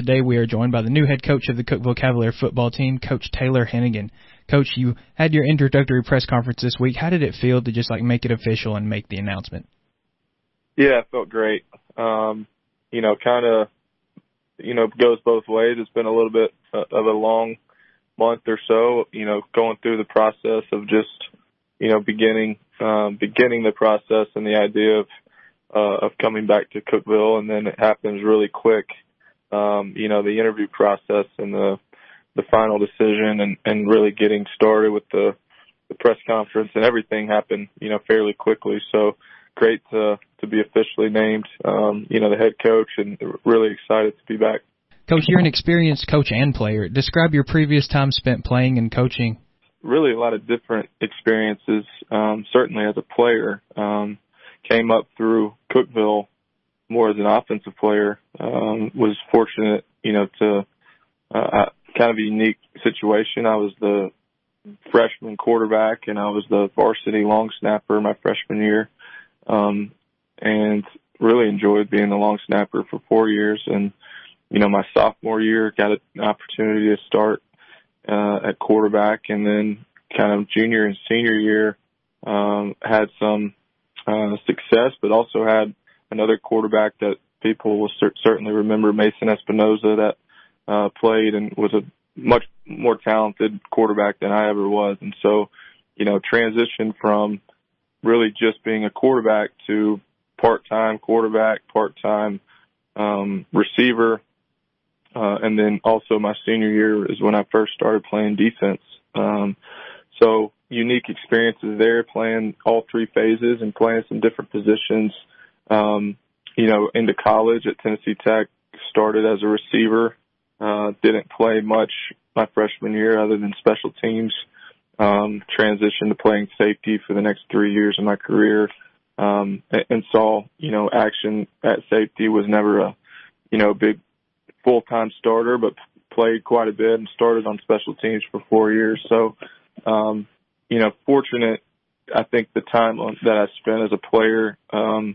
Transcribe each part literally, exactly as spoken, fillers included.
today we are joined by the new head coach of the Cookeville Cavalier football team, Coach Taylor Hennigan. Coach, you had your introductory press conference this week. How did it feel to just like make it official and make the announcement? Yeah, it felt great. Um, you know, kind of, you know, goes both ways. It's been a little bit of a long month or so, you know, going through the process of just, you know, beginning, um, beginning the process and the idea of, uh, of coming back to Cookeville. And then it happens really quick. Um, you know, the interview process and the, the final decision and, and really getting started with the, the press conference and everything happened, you know, fairly quickly. So great to, to be officially named, um, you know, the head coach, and really excited to be back. Coach, you're an experienced coach and player. Describe your previous time spent playing and coaching. Really a lot of different experiences, um, certainly as a player. Um, came up through Cookeville more as an offensive player, um, was fortunate, you know, to uh, kind of a unique situation. I was the freshman quarterback, and I was the varsity long snapper my freshman year, um, and really enjoyed being the long snapper for four years. And, you know, my sophomore year got an opportunity to start uh, at quarterback, and then kind of junior and senior year um, had some uh, success, but also had another quarterback that people will cer- certainly remember, Mason Espinoza, that uh, played and was a much more talented quarterback than I ever was. And so, you know, transition from really just being a quarterback to part-time quarterback, part-time um, receiver. Uh, and then also my senior year is when I first started playing defense. Um, so unique experiences there, playing all three phases and playing some different positions. Um, you know, into college at Tennessee Tech, started as a receiver, uh, didn't play much my freshman year other than special teams. Um, transitioned to playing safety for the next three years of my career. Um, and, and saw, you know, action at safety. Was never a, you know, big full-time starter, but played quite a bit and started on special teams for four years. So, um, you know, fortunate, I think the time on, that I spent as a player, um,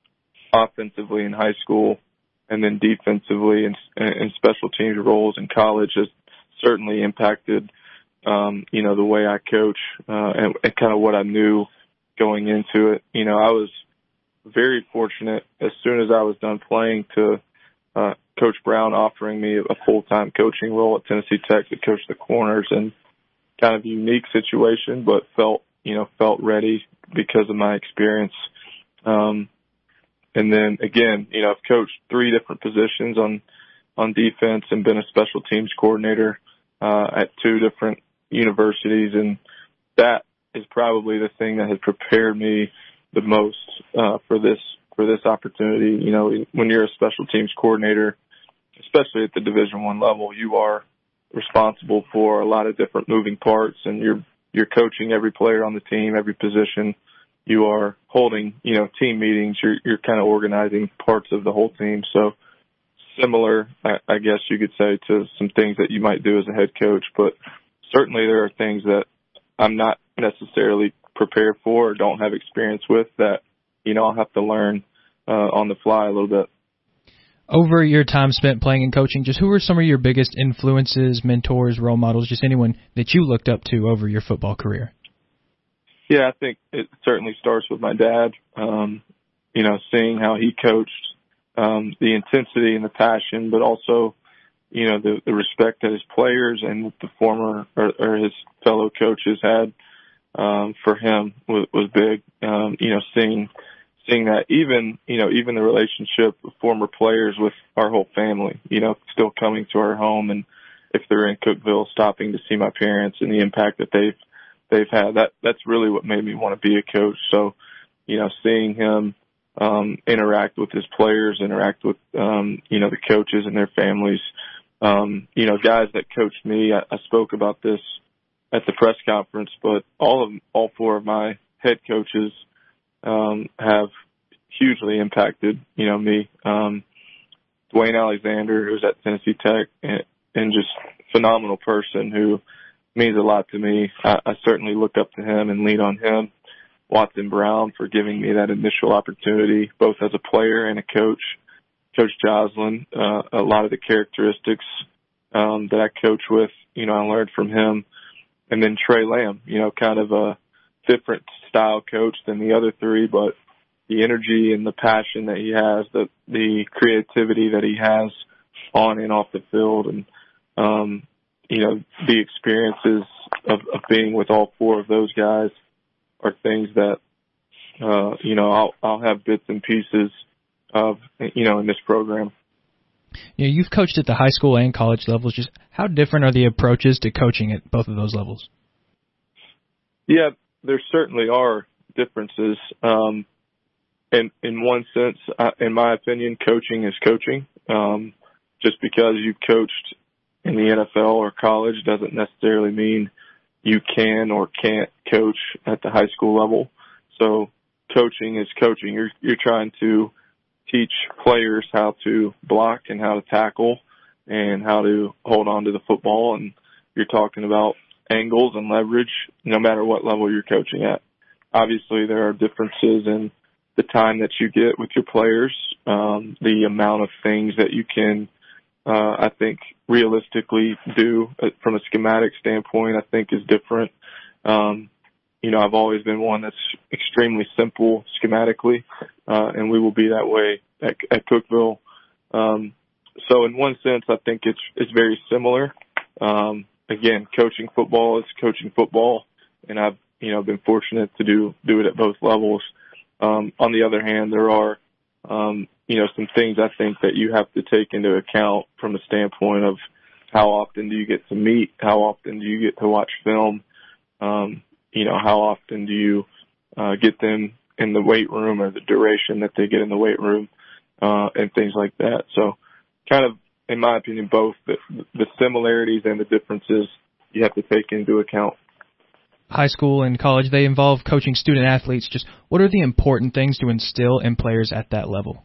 offensively in high school and then defensively in, in special teams roles in college has certainly impacted, um, you know, the way I coach, uh, and, and kind of what I knew going into it. You know, I was very fortunate as soon as I was done playing to, uh, Coach Brown offering me a full-time coaching role at Tennessee Tech to coach the corners, and kind of a unique situation, but felt, you know, felt ready because of my experience. Um, and then again, you know, I've coached three different positions on, on defense and been a special teams coordinator, uh, at two different universities. And that is probably the thing that has prepared me the most, uh, for this, for this opportunity. You know, when you're a special teams coordinator, especially at the Division One level, you are responsible for a lot of different moving parts, and you're you're coaching every player on the team, every position. You are holding, you know, team meetings. You're you're kind of organizing parts of the whole team. So similar, I, I guess you could say, to some things that you might do as a head coach, but certainly there are things that I'm not necessarily prepared for or don't have experience with that, you know, I'll have to learn uh, on the fly a little bit. Over your time spent playing and coaching, just who are some of your biggest influences, mentors, role models, just anyone that you looked up to over your football career? Yeah, I think it certainly starts with my dad. Um, you know, seeing how he coached, um, the intensity and the passion, but also, you know, the, the respect that his players and the former or, or his fellow coaches had um, for him was, was big. Um, you know, seeing seeing that even, you know, even the relationship of former players with our whole family, you know, still coming to our home, and if they're in Cookeville, stopping to see my parents and the impact that they've, they've had, that, that's really what made me want to be a coach. So, you know, seeing him, um, interact with his players, interact with, um, you know, the coaches and their families, um, you know, guys that coached me, I, I spoke about this at the press conference, but all of, all four of my head coaches, um, have hugely impacted, you know, me. Um, Dwayne Alexander, who's at Tennessee Tech, and, and just phenomenal person who means a lot to me. I, I certainly look up to him and lean on him. Watson Brown for giving me that initial opportunity, both as a player and a coach. Coach Joslin. Uh, a lot of the characteristics um, that I coach with, you know, I learned from him. And then Trey Lamb, you know, kind of a different style coach than the other three, but the energy and the passion that he has, the the creativity that he has on and off the field, and um, you know, the experiences of, of being with all four of those guys are things that uh, you know I'll I'll have bits and pieces of, you know, in this program. You know, you've coached at the high school and college levels. Just how different are the approaches to coaching at both of those levels? Yeah, there certainly are differences. Um, in in one sense, uh, in my opinion, coaching is coaching. Um, just because you coached in the N F L or college doesn't necessarily mean you can or can't coach at the high school level. So coaching is coaching. You're you're trying to teach players how to block and how to tackle and how to hold on to the football. And you're talking about angles and leverage no matter what level you're coaching at. Obviously, there are differences in the time that you get with your players, um, the amount of things that you can, uh, I think, realistically do from a schematic standpoint, I think is different. Um, You know, I've always been one that's extremely simple schematically, uh, and we will be that way at, at Cookeville. Um, so in one sense, I think it's it's very similar. Um, again, coaching football is coaching football, and I've you know been fortunate to do do it at both levels. Um, on the other hand, there are um, you know some things I think that you have to take into account from a standpoint of how often do you get to meet, how often do you get to watch film. Um, You know, how often do you uh, get them in the weight room, or the duration that they get in the weight room, uh, and things like that. So kind of, in my opinion, both the, the similarities and the differences you have to take into account. High school and college, they involve coaching student athletes. Just what are the important things to instill in players at that level?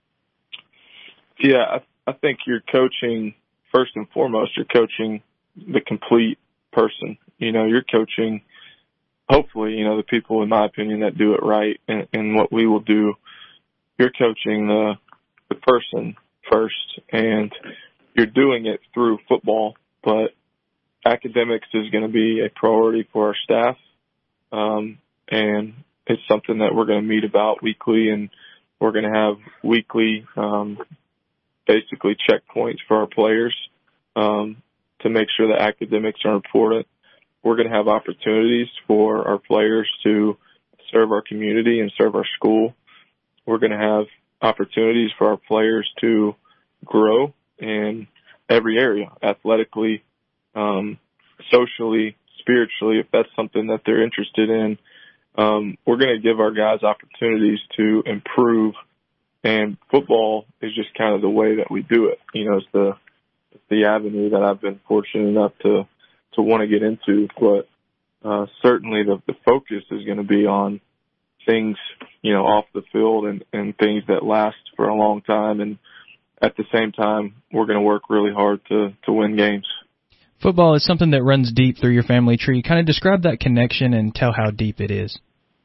Yeah, I, I think you're coaching, first and foremost, you're coaching the complete person. You know, you're coaching hopefully, you know, the people, in my opinion, that do it right and, and what we will do, you're coaching the, the person first, and you're doing it through football, but academics is going to be a priority for our staff. Um, and it's something that we're going to meet about weekly, and we're going to have weekly, um, basically checkpoints for our players, um, to make sure that academics are important. We're going to have opportunities for our players to serve our community and serve our school. We're going to have opportunities for our players to grow in every area, athletically, um, socially, spiritually, if that's something that they're interested in. Um, we're going to give our guys opportunities to improve, and football is just kind of the way that we do it. You know, it's the, it's the avenue that I've been fortunate enough to to want to get into, but uh, certainly the, the focus is going to be on things, you know, off the field and, and things that last for a long time. And at the same time, we're going to work really hard to, to win games. Football is something that runs deep through your family tree. Kind of describe that connection and tell how deep it is.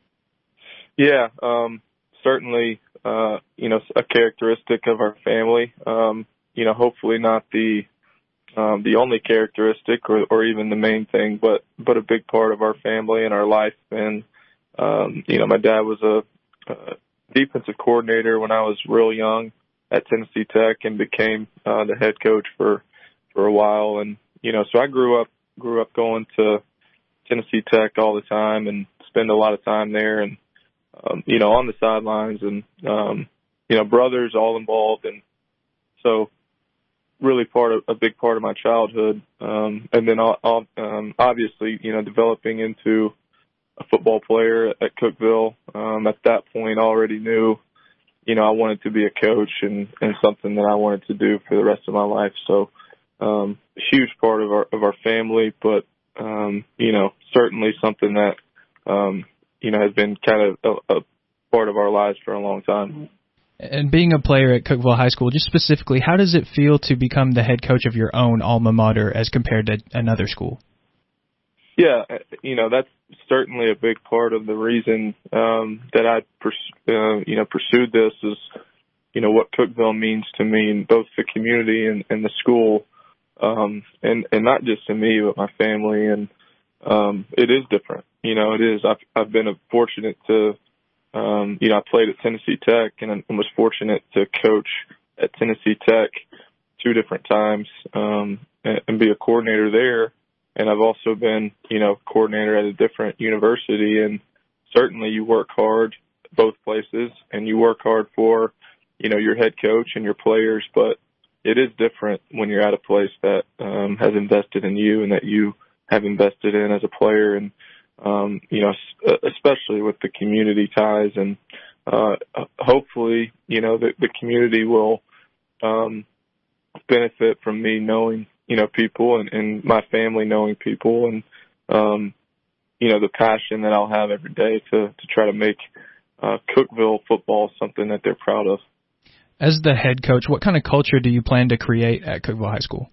Yeah, um, certainly, uh, you know, a characteristic of our family. Um, you know, hopefully not the Um, the only characteristic or, or even the main thing, but, but a big part of our family and our life. And, um, you know, my dad was a, a defensive coordinator when I was real young at Tennessee Tech, and became uh, the head coach for, for a while. And, you know, so I grew up, grew up going to Tennessee Tech all the time and spend a lot of time there, and, um, you know, on the sidelines, and, um, you know, brothers all involved. And so, really part of a big part of my childhood. Um, and then, I'll, um, obviously, you know, developing into a football player at Cookeville, um, at that point already knew, you know, I wanted to be a coach, and, and something that I wanted to do for the rest of my life. So, um, a huge part of our, of our family, but, um, you know, certainly something that, um, you know, has been kind of a, a part of our lives for a long time. And being a player at Cookeville High School, just specifically, how does it feel to become the head coach of your own alma mater as compared to another school? Yeah, you know, that's certainly a big part of the reason um, that I, pers- uh, you know, pursued this is, you know, what Cookeville means to me in both the community and, and the school, um, and, and not just to me, but my family. And um, it is different. You know, it is. I've, I've been fortunate to, um, you know, I played at Tennessee Tech and I was fortunate to coach at Tennessee Tech two different times um, and, and be a coordinator there. And I've also been, you know, coordinator at a different university. And certainly you work hard both places and you work hard for, you know, your head coach and your players. But it is different when you're at a place that um, has invested in you and that you have invested in as a player. And, um, you know, especially with the community ties. And uh, hopefully, you know, the, the community will um, benefit from me knowing, you know, people and, and my family knowing people and, um, you know, the passion that I'll have every day to, to try to make uh, Cookeville football something that they're proud of. As the head coach, what kind of culture do you plan to create at Cookeville High School?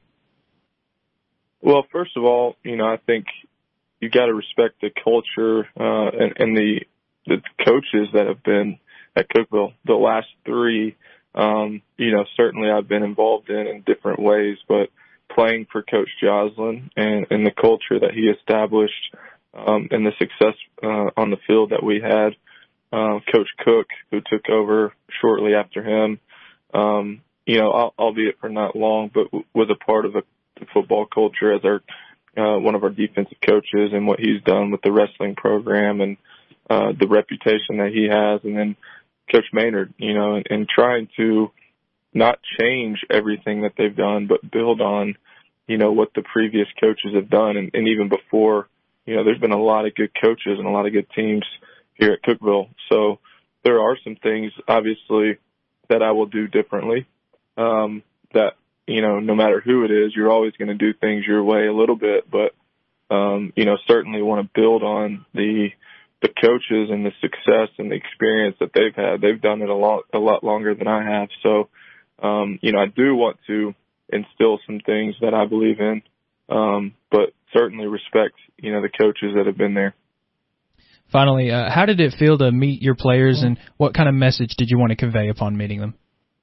Well, first of all, you know, I think you got to respect the culture uh, and, and the the coaches that have been at Cookeville. The last three, um, you know, certainly I've been involved in in different ways, but playing for Coach Joslin and, and the culture that he established um, and the success uh, on the field that we had. Uh, Coach Cook, who took over shortly after him, um, you know, albeit for not long, but w- was a part of the, the football culture as our uh, one of our defensive coaches and what he's done with the wrestling program and uh, the reputation that he has. And then Coach Maynard, you know, and, and trying to not change everything that they've done, but build on, you know, what the previous coaches have done. And, and even before, you know, there's been a lot of good coaches and a lot of good teams here at Cookeville. So there are some things, obviously, that I will do differently, um, that, you know, no matter who it is, you're always going to do things your way a little bit. But, um, you know, certainly want to build on the the coaches and the success and the experience that they've had. They've done it a lot, a lot longer than I have. So, Um, you know, I do want to instill some things that I believe in, um, but certainly respect, you know, the coaches that have been there. Finally, uh, how did it feel to meet your players, and what kind of message did you want to convey upon meeting them?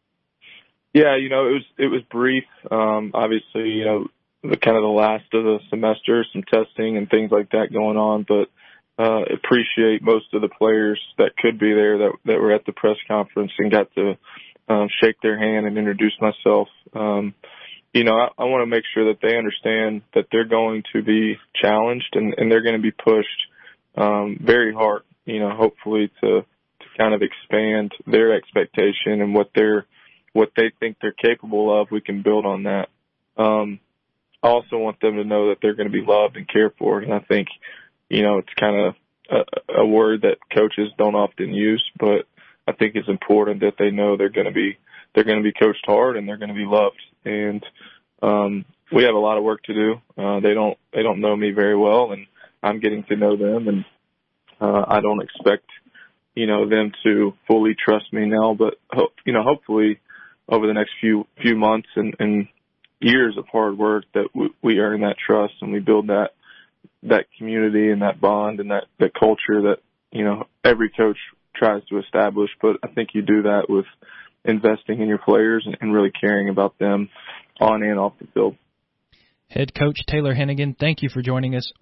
Yeah, you know, it was it was brief. Um, obviously, you know, the kind of the last of the semester, some testing and things like that going on, but uh, appreciate most of the players that could be there that that were at the press conference and got to Um, shake their hand and introduce myself. Um, you know, I, I want to make sure that they understand that they're going to be challenged and, and they're going to be pushed um, very hard, you know, hopefully to, to kind of expand their expectation and what they're, what they think they're capable of. We can build on that. Um, I also want them to know that they're going to be loved and cared for. And I think, you know, it's kind of a, a word that coaches don't often use, but I think it's important that they know they're going to be they're going to be coached hard and they're going to be loved. And um, we have a lot of work to do. Uh, they don't they don't know me very well, and I'm getting to know them. And uh, I don't expect you know them to fully trust me now, but ho- you know hopefully over the next few few months and, and years of hard work that we, we earn that trust and we build that that community and that bond and that, that culture that you know every coach tries to establish, but I think you do that with investing in your players and really caring about them on and off the field. Head coach Taylor Hennigan, thank you for joining us.